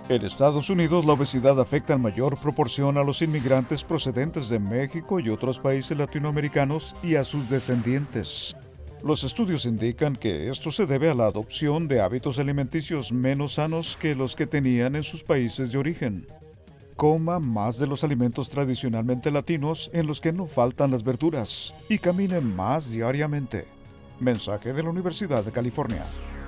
En Estados Unidos, la obesidad afecta en mayor proporción a los inmigrantes procedentes de México y otros países latinoamericanos y a sus descendientes. Los estudios indican que esto se debe a la adopción de hábitos alimenticios menos sanos que los que tenían en sus países de origen. Coma más de los alimentos tradicionalmente latinos en los que no faltan las verduras y camine más diariamente. Mensaje de la Universidad de California.